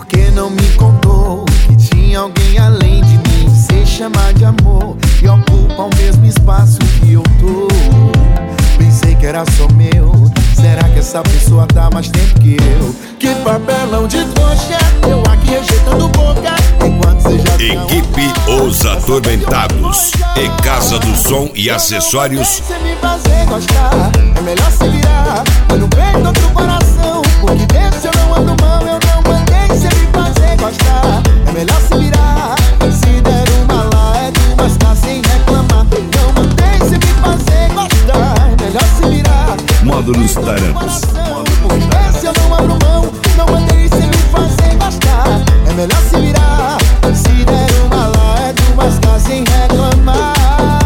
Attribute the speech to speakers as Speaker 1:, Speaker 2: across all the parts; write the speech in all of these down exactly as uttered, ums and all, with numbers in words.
Speaker 1: Por que não me contou que tinha alguém além de mim? Se chama de amor e ocupa o mesmo espaço que eu tô. Pensei que era só meu. Será que essa pessoa tá mais tempo que eu? Que papelão de trouxa, eu aqui rejeitando boca, enquanto você já tinha
Speaker 2: Equipe Os Atormentados e Casa do Som e Acessórios.
Speaker 1: Se me fazer gostar, é melhor se virar. Eu não peito outro coração, porque desse eu não ando mão. Eu não mandei você me fazer gostar, é melhor se virar. Se der uma lá, é duas cá sem reclamar. Não mandei você me fazer gostar, é melhor se virar.
Speaker 2: Módulos Tarancos.
Speaker 1: Porque desse eu não abro mão. Não mandei você me fazer gostar, é melhor se virar. Se der uma lá, é duas cá sem reclamar.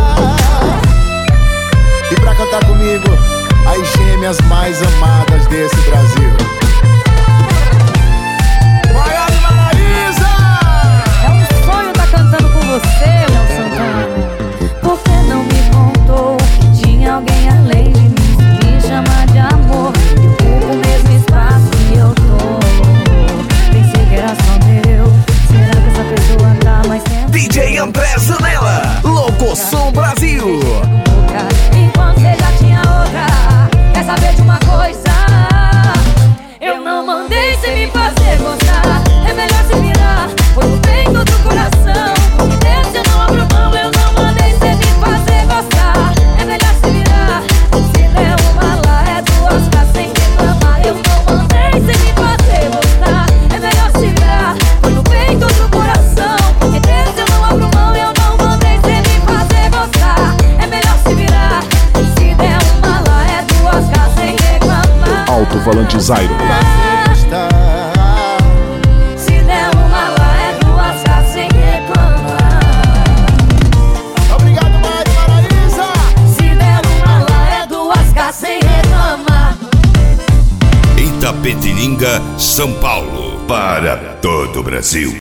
Speaker 1: E pra cantar comigo, as gêmeas mais amadas desse Brasil. Maiara e Maraísa!
Speaker 3: É um sonho tá cantando com você, Léo Santana. Por que não me contou que tinha alguém além de mim? Me chama de amor, eu ocupo o mesmo espaço que eu tô. Pensei que era só meu. Será que essa pessoa tá mais tempo?
Speaker 4: D J André Zanella, Locoção Brasil.
Speaker 3: Enquanto você já tinha outra. Quer saber de uma coisa? Eu não mandei você me fazer gostar. É melhor se virar, foi o bem do teu coração. Porque desse eu não abro mão. Eu não mandei você me fazer gostar. É melhor se virar. Se der uma lá, é duas cá sem reclamar. Eu não mandei você me fazer gostar. É melhor se virar, foi o bem do teu coração. Porque desse eu não abro mão. Eu não mandei você me fazer gostar. É melhor se virar. Se der uma lá, é duas cá sem reclamar.
Speaker 4: Alto-falante Zairo.
Speaker 1: Fazer gostar.
Speaker 3: Se der uma lá, é duas cá sem reclamar.
Speaker 1: Obrigado, Maiara e Maraísa!
Speaker 3: Se der uma lá, é duas cá sem reclamar.
Speaker 2: Itapetininga, São Paulo. Para todo o Brasil.